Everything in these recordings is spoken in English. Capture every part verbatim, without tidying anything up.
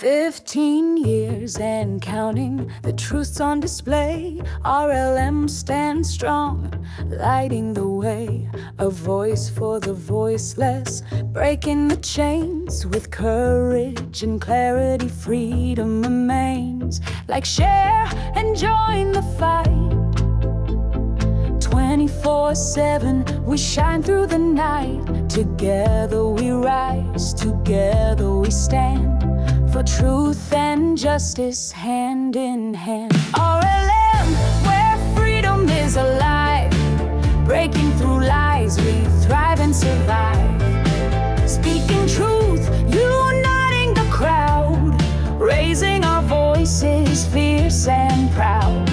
Fifteen years and counting, the truth's on display. R L M stands strong, lighting the way. A voice for the voiceless, breaking the chains. With courage and clarity, freedom remains. Like, share and join the fight. twenty-four seven, we shine through the night. Together we rise, together we stand. For truth and justice, hand in hand. R L M, where freedom is alive. Breaking through lies, we thrive and survive. Speaking truth, uniting the crowd. Raising our voices, fierce and proud.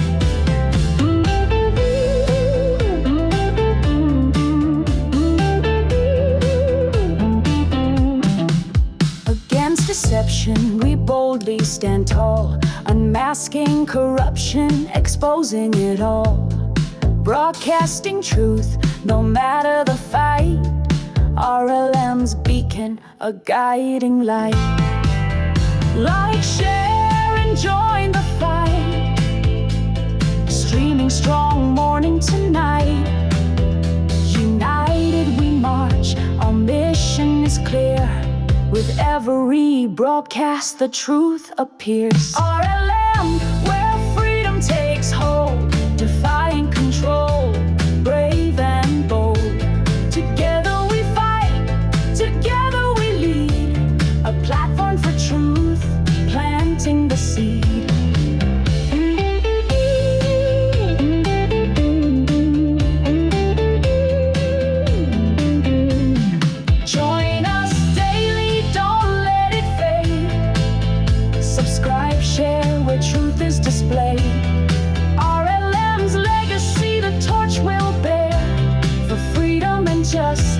Deception, we boldly stand tall, unmasking corruption, exposing it all. Broadcasting truth, no matter the fight. R L M's beacon, a guiding light. Like, share, and join the fight. Streaming strong, morning to night. United we march, our mission is clear. With every broadcast, the truth appears. R L M, where freedom takes hold, defying control, brave and bold. Together we fight, together we lead. A platform for truth, planting the seed. Subscribe, share, where truth is displayed. R L M's legacy, the torch will bear. For freedom and justice.